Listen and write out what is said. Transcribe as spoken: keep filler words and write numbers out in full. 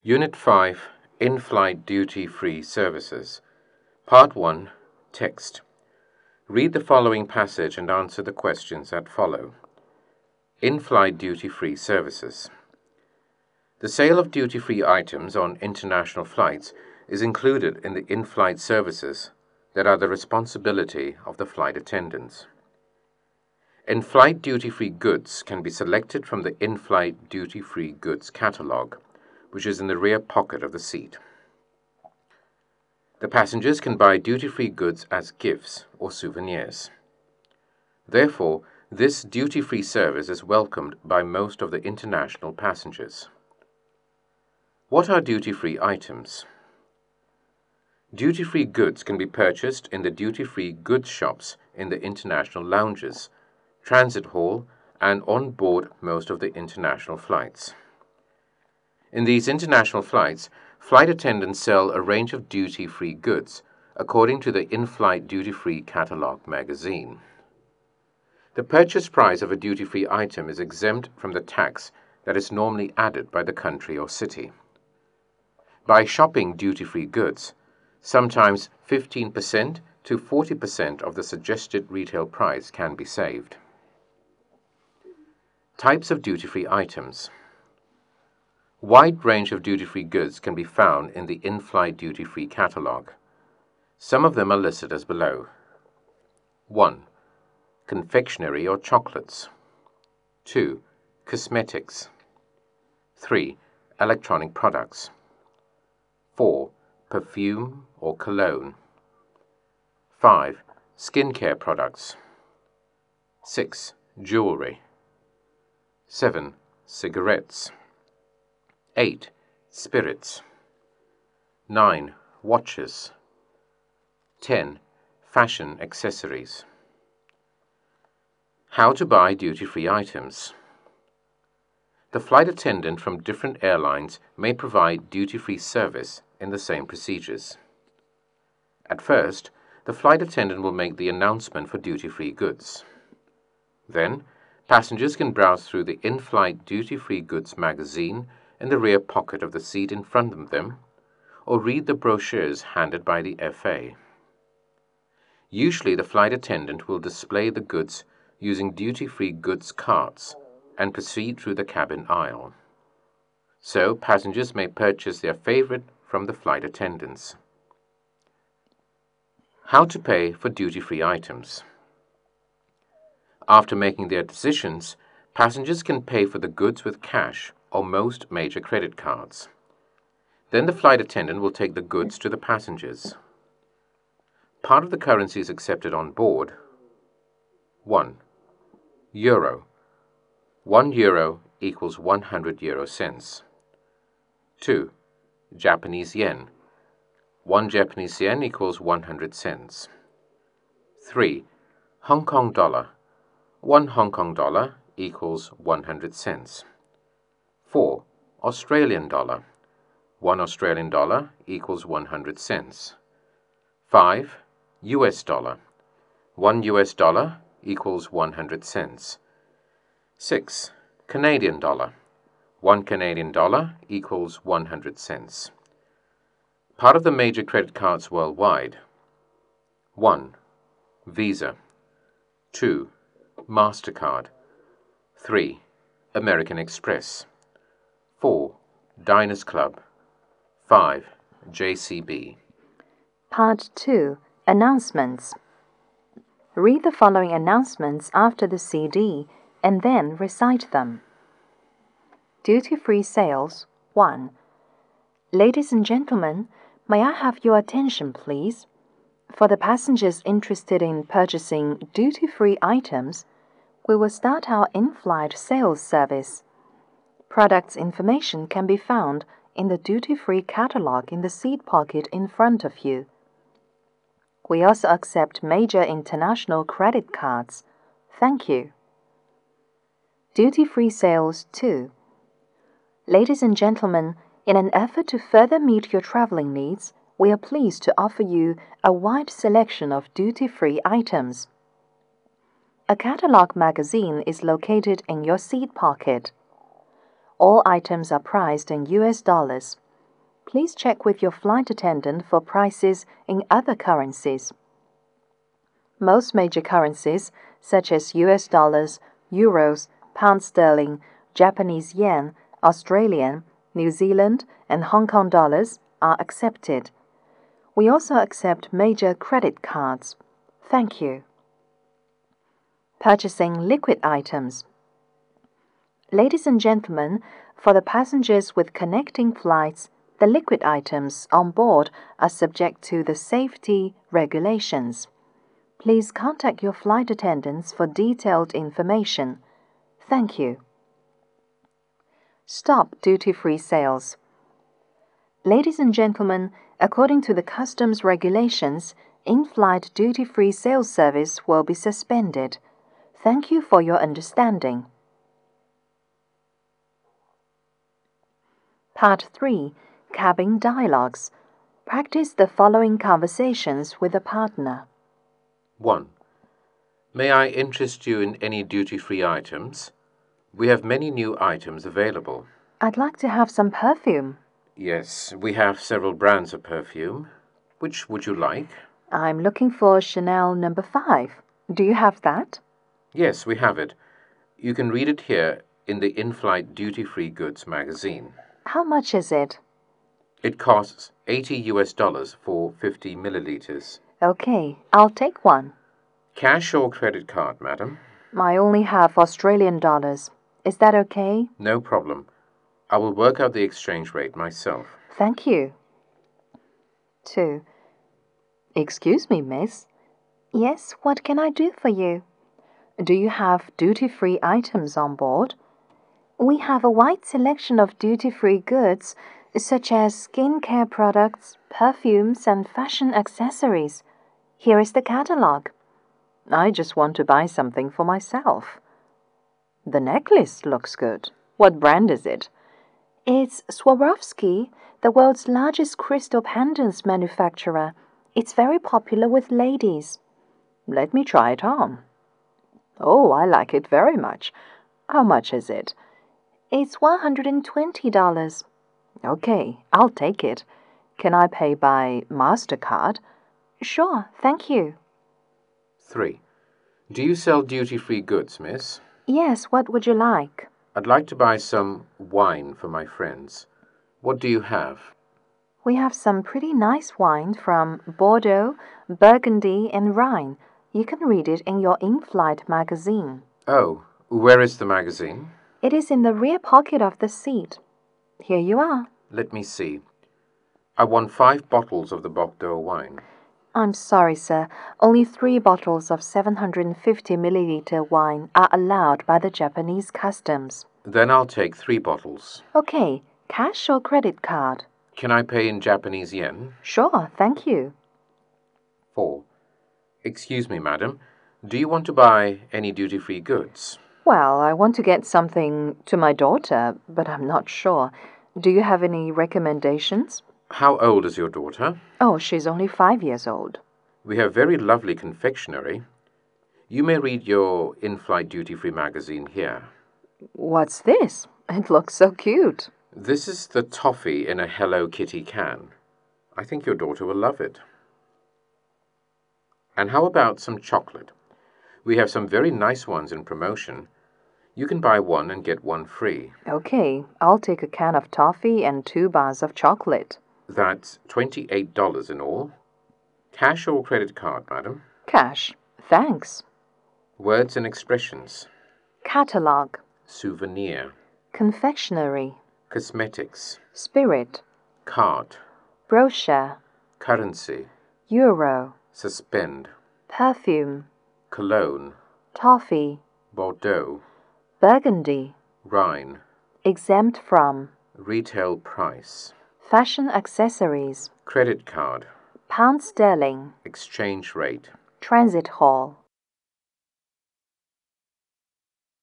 Unit five, In-Flight Duty-Free Services. Part one, Text. Read the following passage and answer the questions that follow. In-Flight Duty-Free Services. The sale of duty-free items on international flights is included in the in-flight services that are the responsibility of the flight attendants. In-flight duty-free goods can be selected from the in-flight duty-free goods catalog, which is in the rear pocket of the seat. The passengers can buy duty-free goods as gifts or souvenirs. Therefore, this duty-free service is welcomed by most of the international passengers. What are duty-free items? Duty-free goods can be purchased in the duty-free goods shops in the international lounges, transit hall, and on board most of the international flights. In these international flights, flight attendants sell a range of duty-free goods according to the in-flight duty-free catalog magazine. The purchase price of a duty-free item is exempt from the tax that is normally added by the country or city. By shopping duty-free goods, sometimes fifteen percent to forty percent of the suggested retail price can be saved. Types of duty-free items. Wide range of duty-free goods can be found in the in-flight duty-free catalog. Some of them are listed as below. one. Confectionery or chocolates. two. Cosmetics. three. Electronic products. four. Perfume or cologne. five. Skincare products. six. Jewelry. seven. Cigarettes. eight. Spirits. nine. Watches. ten. Fashion accessories. How to buy duty-free items. The flight attendant from different airlines may provide duty-free service in the same procedures. At first, the flight attendant will make the announcement for duty-free goods. Then, passengers can browse through the in-flight duty-free goods magazine in the rear pocket of the seat in front of them, or read the brochures handed by the F A. Usually, the flight attendant will display the goods using duty-free goods carts and proceed through the cabin aisle. So, passengers may purchase their favorite from the flight attendants. How to pay for duty-free items. After making their decisions, passengers can pay for the goods with cash or most major credit cards. Then the flight attendant will take the goods to the passengers. Part of the currencies accepted on board. one. Euro. one euro equals one hundred euro cents. two. Japanese yen. one Japanese yen equals one hundred cents. three. Hong Kong dollar. one Hong Kong dollar equals one hundred cents. four. Australian dollar. one Australian dollar equals one hundred cents. five. U S dollar. one U S dollar equals one hundred cents. six. Canadian dollar. one Canadian dollar equals one hundred cents. Part of the major credit cards worldwide. one. Visa. two. MasterCard. three. American Express. four. Diners Club. five. J C B. Part two. Announcements. Read the following announcements after the C D and then recite them. Duty-free sales. one. Ladies and gentlemen, may I have your attention, please? For the passengers interested in purchasing duty-free items, we will start our in-flight sales service. Products information can be found in the duty-free catalog in the seat pocket in front of you. We also accept major international credit cards. Thank you. Duty-free sales two. Ladies and gentlemen, in an effort to further meet your traveling needs, we are pleased to offer you a wide selection of duty-free items. A catalog magazine is located in your seat pocket. All items are priced in U S dollars. please check with your flight attendant for prices in other currencies. Most major currencies, such as U S dollars, euros, pound sterling, Japanese yen, Australian, New Zealand, and Hong Kong dollars, are accepted. We also accept major credit cards. Thank you. Purchasing liquid items. Ladies and gentlemen, for the passengers with connecting flights, the liquid items on board are subject to the safety regulations. Please contact your flight attendants for detailed information. Thank you. Stop duty-free sales. Ladies and gentlemen, according to the customs regulations, in-flight duty-free sales service will be suspended. Thank you for your understanding. Part three. Cabin Dialogues. Practice the following conversations with a partner. one. May I interest you in any duty-free items? We have many new items available. I'd like to have some perfume. Yes, we have several brands of perfume. Which would you like? I'm looking for Chanel number five. Do you have that? Yes, we have it. You can read it here in the In-Flight Duty-Free Goods magazine. How much is it? It costs eighty U S dollars for fifty milliliters. Okay, I'll take one. Cash or credit card, madam? I only have Australian dollars. Is that okay? No problem. I will work out the exchange rate myself. Thank you. two. Excuse me, miss. Yes, what can I do for you? Do you have duty-free items on board? We have a wide selection of duty-free goods, such as skincare products, perfumes, and fashion accessories. Here is the catalogue. I just want to buy something for myself. The necklace looks good. What brand is it? It's Swarovski, the world's largest crystal pendants manufacturer. It's very popular with ladies. Let me try it on. Oh, I like it very much. How much is it? It's one hundred twenty dollars. Okay, I'll take it. Can I pay by MasterCard? Sure, thank you. three. Do you sell duty-free goods, miss? Yes, what would you like? I'd like to buy some wine for my friends. What do you have? We have some pretty nice wine from Bordeaux, Burgundy, and Rhine. You can read it in your in-flight magazine. Oh, where is the magazine? It is in the rear pocket of the seat. Here you are. Let me see. I want five bottles of the Bordeaux wine. I'm sorry, sir. Only three bottles of seven hundred fifty milliliter wine are allowed by the Japanese customs. Then I'll take three bottles. Okay, cash or credit card? Can I pay in Japanese yen? Sure, thank you. four. Excuse me, madam. Do you want to buy any duty-free goods? Well, I want to get something to my daughter, but I'm not sure. Do you have any recommendations? How old is your daughter? Oh, she's only five years old. We have very lovely confectionery. You may read your in-flight duty-free magazine here. What's this? It looks so cute. This is the toffee in a Hello Kitty can. I think your daughter will love it. And how about some chocolate? We have some very nice ones in promotion. You can buy one and get one free. Okay, I'll take a can of toffee and two bars of chocolate. That's twenty-eight dollars in all. Cash or credit card, madam? Cash. Thanks. Words and expressions. Catalog. Souvenir. Confectionery. Cosmetics. Spirit. Card. Brochure. Currency. Euro. Suspend. Perfume. Cologne. Toffee. Bordeaux. Burgundy. Rhine. Exempt from. Retail price. Fashion accessories. Credit card. Pound sterling. Exchange rate. Transit hall.